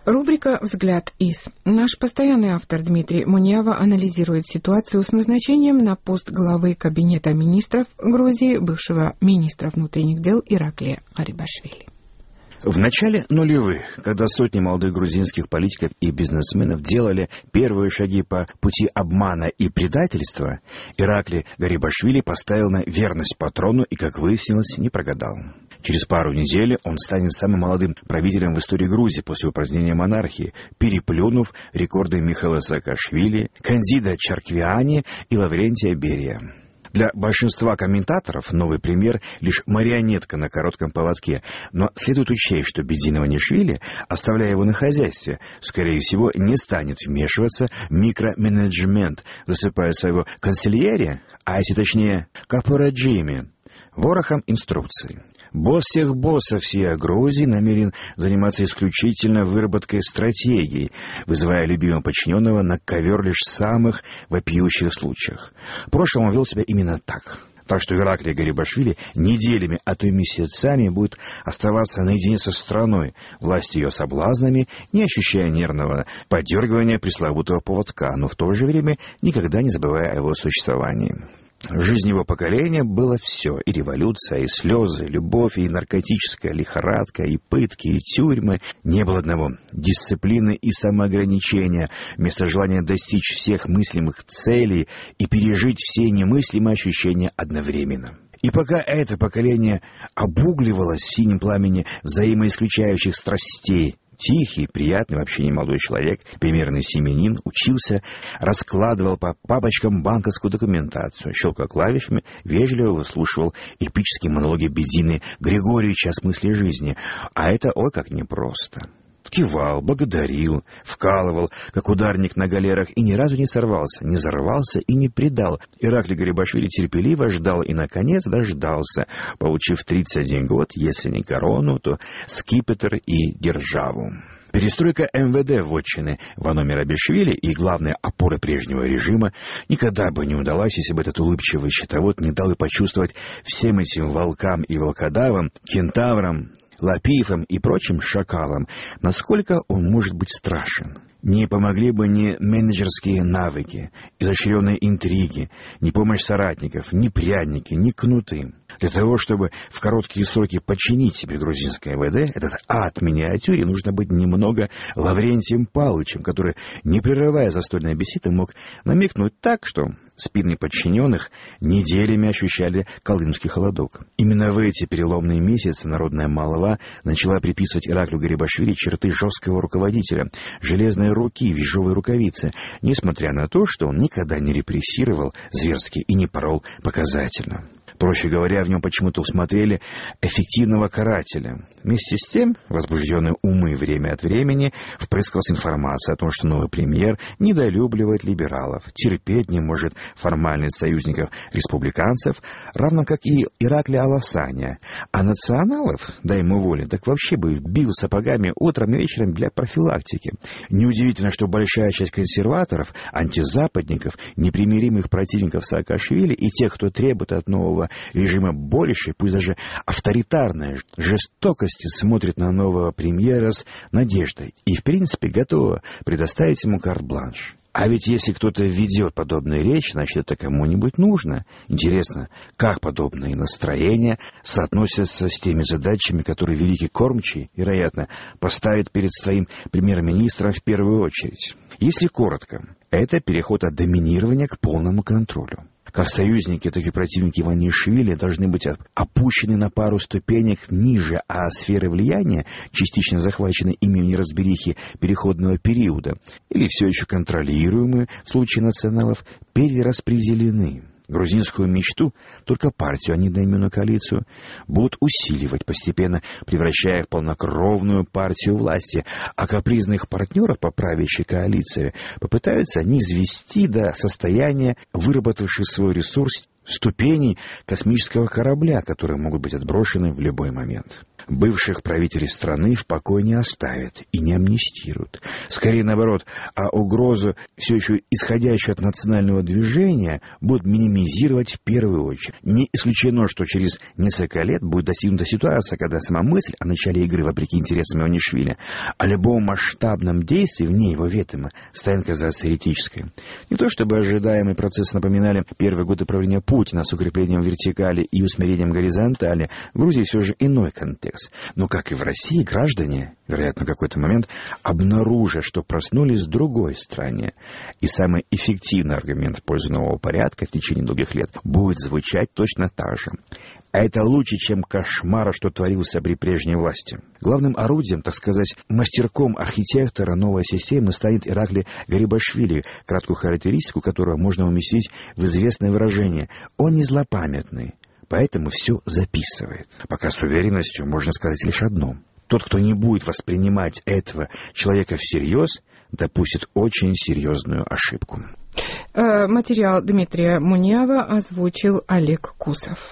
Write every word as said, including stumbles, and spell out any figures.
Рубрика «Взгляд из». Наш постоянный автор Дмитрий Муньява анализирует ситуацию с назначением на пост главы Кабинета министров Грузии бывшего министра внутренних дел Ираклия Гарибашвили. В начале нулевых, когда сотни молодых грузинских политиков и бизнесменов делали первые шаги по пути обмана и предательства, Ираклий Гарибашвили поставил на верность патрону и, как выяснилось, не прогадал. Через пару недель он станет самым молодым правителем в истории Грузии после упразднения монархии, переплюнув рекорды Михаила Саакашвили, Кандида Чарквиани и Лаврентия Берия. Для большинства комментаторов новый премьер — лишь марионетка на коротком поводке, но следует учесть, что Бедзин-Иванишвили, оставляя его на хозяйстве, скорее всего, не станет вмешиваться в микроменеджмент, засыпая своего консильерия, а эти, точнее, капораджими, ворохом инструкций. Босс всех боссов всей Грузии намерен заниматься исключительно выработкой стратегий, вызывая любимого подчиненного на ковер лишь в самых вопиющих случаях. В прошлом он вел себя именно так. Так что Ираклий Гарибашвили неделями, а то и месяцами будет оставаться наедине со страной, властью ее соблазнами, не ощущая нервного подергивания пресловутого поводка, но в то же время никогда не забывая о его существовании. В жизни его поколения было все: и революция, и слезы, и любовь, и наркотическая лихорадка, и пытки, и тюрьмы. Не было одного — дисциплины и самоограничения, вместо желания достичь всех мыслимых целей и пережить все немыслимые ощущения одновременно. И пока это поколение обугливалось в синем пламени взаимоисключающих страстей, тихий, приятный, вообще не молодой человек, примерный семьянин, учился, раскладывал по папочкам банковскую документацию, щелкал клавишами, вежливо выслушивал эпические монологи Бедзины Григорьевича о смысле жизни. А это ой как непросто. Кивал, благодарил, вкалывал, как ударник на галерах, и ни разу не сорвался, не взорвался и не предал. Ираклий Гарибашвили терпеливо ждал и, наконец, дождался, получив тридцать один год, если не корону, то скипетр и державу. Перестройка эм вэ дэ вотчины Вано Мерабишвили и главной опоры прежнего режима никогда бы не удалась, если бы этот улыбчивый счетовод не дал и почувствовать всем этим волкам и волкодавам, кентаврам, лапифам и прочим шакалам, насколько он может быть страшен. Не помогли бы ни менеджерские навыки, изощренные интриги, ни помощь соратников, ни пряники, ни кнуты. Для того, чтобы в короткие сроки подчинить себе грузинское эм вэ дэ, этот ад в миниатюре, нужно быть немного Лаврентием Павловичем, который, не прерывая застольной беседы, мог намекнуть так, что спины подчиненных неделями ощущали колымский холодок. Именно в эти переломные месяцы народная молва начала приписывать Ираклию Гарибашвили черты жесткого руководителя, железной руки, визжовой рукавицы, несмотря на то, что он никогда не репрессировал зверски и не порол показательно. Проще говоря, в нем почему-то усмотрели эффективного карателя. Вместе с тем, возбужденные умы время от времени впрыскалась информация о том, что новый премьер недолюбливает либералов, терпеть не может формальных союзников республиканцев, равно как и Ираклия Аласаня. А националов, дай ему волю, так вообще бы вбил сапогами утром и вечером для профилактики. Неудивительно, что большая часть консерваторов, антизападников, непримиримых противников Саакашвили и тех, кто требует от нового режима больше, пусть даже авторитарной жестокости, смотрит на нового премьера с надеждой и, в принципе, готова предоставить ему карт-бланш. А ведь если кто-то ведет подобную речь, значит, это кому-нибудь нужно. Интересно, как подобные настроения соотносятся с теми задачами, которые великий кормчий, вероятно, поставит перед своим премьер-министром в первую очередь. Если коротко, это переход от доминирования к полному контролю. Как союзники, так и противники Иванишвили должны быть опущены на пару ступенек ниже, а сферы влияния, частично захваченные ими в неразберихе переходного периода, или все еще контролируемые в случае националов, перераспределены. Грузинскую мечту, только партию, а не одноименную коалицию, будут усиливать, постепенно превращая в полнокровную партию власти, а капризных партнеров по правящей коалиции попытаются низвести до состояния выработавших свой ресурс ступеней космического корабля, которые могут быть отброшены в любой момент. Бывших правителей страны в покое не оставят и не амнистируют. Скорее наоборот, а угрозу, все еще исходящую от национального движения, будут минимизировать в первую очередь. Не исключено, что через несколько лет будет достигнута ситуация, когда сама мысль о начале игры вопреки интересам Иванишвили, о любом масштабном действии вне его ведома, станет казаться еретической. Не то чтобы ожидаемые процессы напоминали первые годы правления Путина с укреплением вертикали и усмирением горизонтали, в Грузии все же иной контекст. Но, как и в России, граждане, вероятно, в какой-то момент обнаружат, что проснулись в другой стране. И самый эффективный аргумент в пользу нового порядка в течение долгих лет будет звучать точно так же. А это лучше, чем кошмар, что творился при прежней власти. Главным орудием, так сказать, мастерком архитектора новой системы станет Иракли Гарибашвили, краткую характеристику которого можно уместить в известное выражение «он не злопамятный». Поэтому все записывает. Пока с уверенностью можно сказать лишь одно. Тот, кто не будет воспринимать этого человека всерьез, допустит очень серьезную ошибку. Материал Дмитрия Муниава озвучил Олег Кусов.